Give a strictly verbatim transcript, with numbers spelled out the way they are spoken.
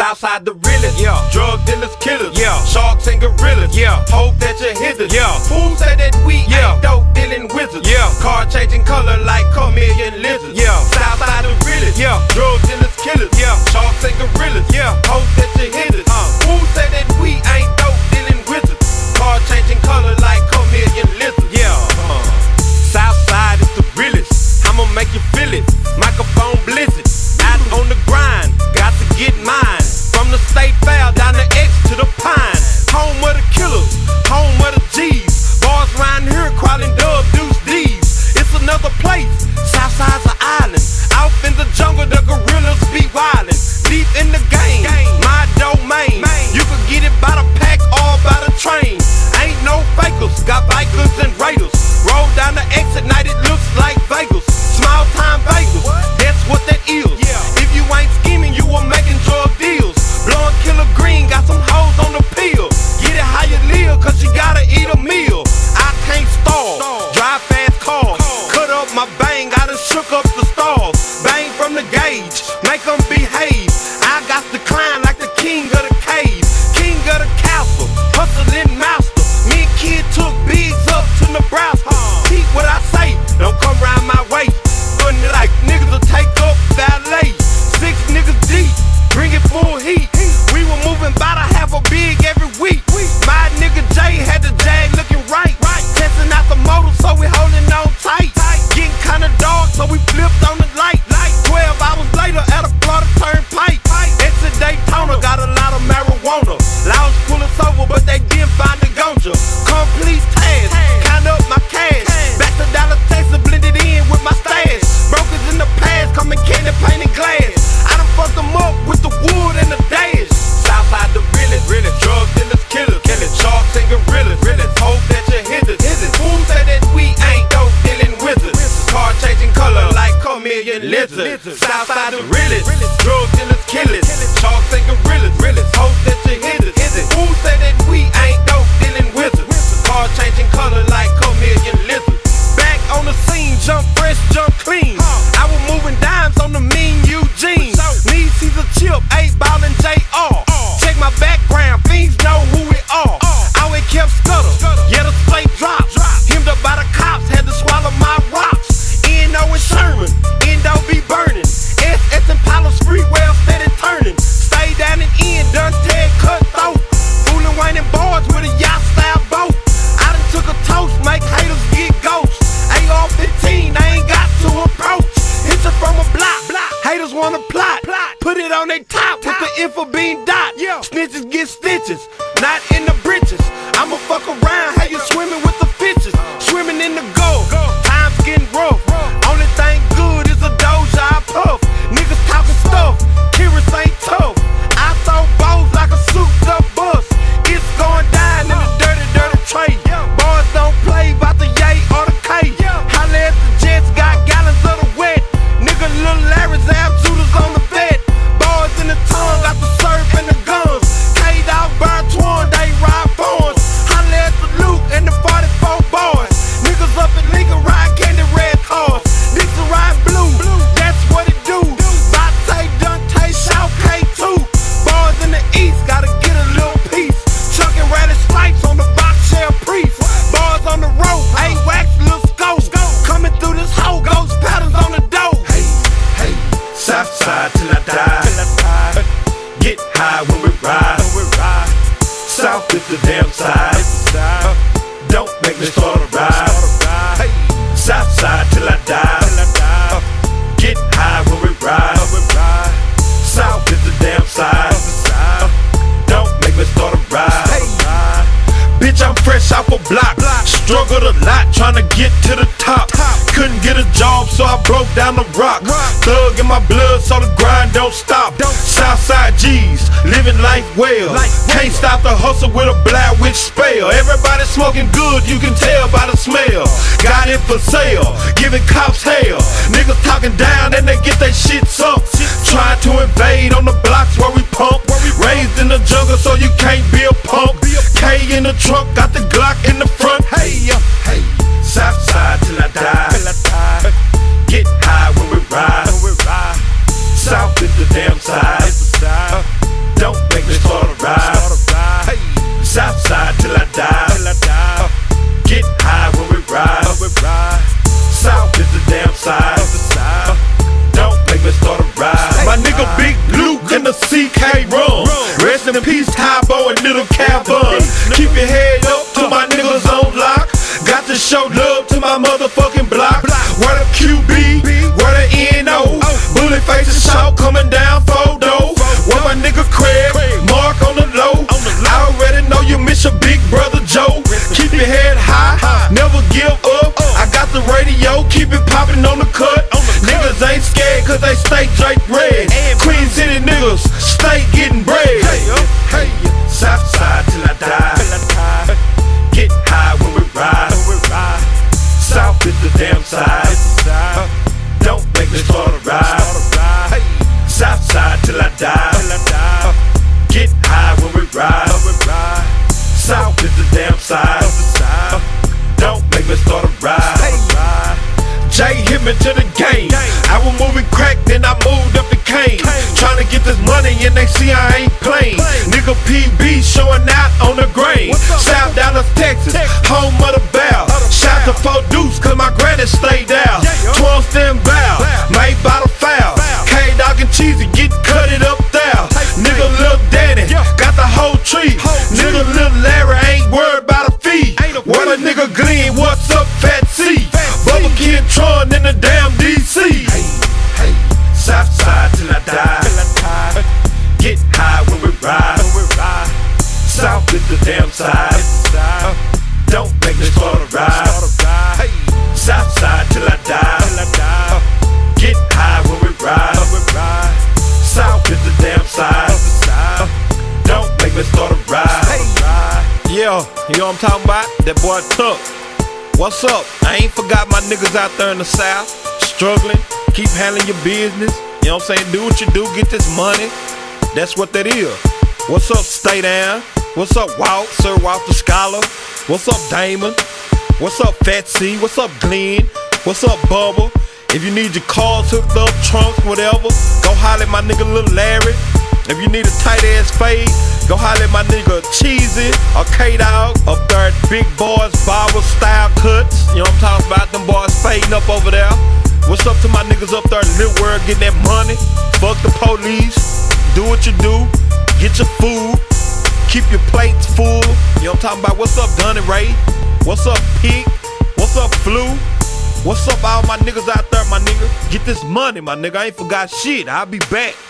Southside the realest, yeah. Drug dealers, killers, yeah. Sharks and gorillas, yeah. Hope that you hit us, yeah. Fools say that we yeah. ain't dope dealing wizards, yeah. Car changing color like chameleon lizards, yeah. Southside the realest, yeah. Drug dealers, killers, yeah. Sharks and gorillas, yeah. Hope that you hit us, uh. Fools say that we ain't dope dealing wizards, car changing color like chameleon lizards, yeah. uh. Southside is the realest, I'ma make you feel it, microphone blizzard, out on the grind, got to get mine, from the state fair down the X to the Pine, home of the killers, home of the G's, bars round here crawling dub deuce D's, it's another place, Southside's an island, out in the jungle the gorillas be wildin', deep in the game, my domain, you can get it by the pack or by the train, ain't no fakers, got bikers and raiders, roll down the X at night, it looks like Vegas. Small time Vegas, that's what that is. Yeah. If you ain't scheming, you are making drug deals. Blowing killer green, got some hoes on the pill. Get it how you live, cause you gotta eat a meal. I can't stall, drive fast cars. Cut up my bang, I done shook up the stars. Bang from the gauge, make them behave. I got to climb like the king of the cave. King of the castle, hustling master. Me and kid took bigs up to Nebraska. Keep what I say, don't come round my way. Like niggas will take up valet. Six niggas deep, bring it full heat. We were moving by to have a big every week. My nigga Jay had the jag looking right. Testing out the motor, so we holding on tight. Getting kinda dark, so we flipped on the light. Twelve hours later at a Florida turnpike. Exit Daytona, got a lot of marijuana. Lounge pull us over, but they didn't find the ganja. Complete task, count up my cash. Back to Dallas, Texas, blended in with my stash. Brokers in the past, coming candy painted glass. I done fucked them up with the wood and the dash. Southside the realest, really. Drug dealers, killers, killers, sharks and gorillas, really. Hope that you hit us. Fools say that we ain't dope dealing wizards. Car changing color like chameleon lizards. Southside the realest, drug dealers, killers, sharks and gorillas, really. Hope that you hit us. Fools say that we ain't dope dealing wizards. Car changing color like chameleon lizards. Back on the scene, jump fresh, jump clean. I was moving dimes on the mean Eugene. Me, Caesar Chip, eight ball and J R. Check my background, fiends know who we are. Always kept scuttle, yeah the slate drops. Hemmed up by the cops, had to swallow my rocks. N O and Sherman, Endo be burning. S S and Palos free well steady turning. Stay down and in, done Ted cutthroat. Fooling Wayne and boards with a yacht style boat. I done took a toast, make haters get ghosts. A R fifteen, I ain't got to approach. Hit you from a block, block. Haters wanna plot, plot. Put it on they top, top. With the info being dot. Yeah. Snitches get stitches, not in the britches. I'ma fuck around, how you swimming with the fishes. Swimming in the Gulf, time's getting rough. Only thing good is a doja I puff. Niggas talking stuff, Kyrus ain't tough. I throw bows like a souped up bus. It's going down in the dirty, dirty tray. Boys don't play about the yay or the K. Holla at the Jets, got gallons of the wet. Nigga, Lil Larry's ab Judas on the vet. Boys in the tongue, got the surf and the guns. K-Dog, Bar Twan, they ride phones. Holla at the Luke and the forty-four boys. Niggas up at Lincoln, ride candy red cars. This a ride blue, that's what it do. Bate, Dante, Shout, K two. Boys in the east, gotta get a little piece. Chucking radish stripes on the box shell priest. Boys on the road, ain't wax, little scope. Coming through this hoe, ghost patterns on the dough. Hey, hey, Southside till I die. Get high when we ride. South is the damn side. Don't make me start a ride. Hey, Southside till I die. Get high when we ride. South is the damn side. Don't make me start a ride. Bitch, I'm fresh off a block. Struggled a lot trying to get to the top. Couldn't get a job, so I broke down the rock. Thug in my blood, so the grind don't stop. Southside G's, living life well. Can't stop the hustle with a Blair Witch spell. Everybody smoking good, you can tell by the smell. Got it for sale, giving cops hell. Niggas talking down, then they get their shit sunk. Trying to invade on the blocks where we pump. Raised in the jungle, so you can't be a pump. K in the trunk, got the Glock in the front. Hey, hey, Southside till I die. Get high when we ride. South is the damn side. P B showing out on the grain. South Dallas, Texas, home of the bow. Shout to Four Deuce, cause my granny stayed down. twelve stem bow, made by the foul. K-Dog and Cheesy get cut it up there. Nigga Lil Danny, got the whole tree. Nigga Lil Larry ain't worried about a fee. What a nigga Glenn, what's up, Fat C? Bubba Kid Tron in the damn D C. Hey, hey, South side till I die. Get high when we ride. South is the damn side. Don't make me start a ride. South side till I die. Get high when we ride. South is the damn side. Don't make me start a ride. Yeah, you know what I'm talking about? That boy Tuck. What's up? I ain't forgot my niggas out there in the South, struggling, keep handling your business. You know what I'm saying? Do what you do, get this money. That's what that is. What's up, Stay Down? What's up, Walt, Sir Walter Scholar? What's up, Damon? What's up, Fat C? What's up, Glenn? What's up, Bubba? If you need your cars hooked up, trunks, whatever, go holler at my nigga Lil Larry. If you need a tight ass fade, go holler at my nigga Cheesy or K-Dog up there at Big Boys Barber Style Cuts. You know what I'm talking about? Them boys fading up over there. What's up to my niggas up there in Little World getting that money? Fuck the police. Do what you do. Get your food. Keep your plates full. You know what I'm talking about? What's up, Dunny Ray? What's up, Pig? What's up, Flu? What's up, all my niggas out there, my nigga? Get this money, my nigga. I ain't forgot shit. I'll be back.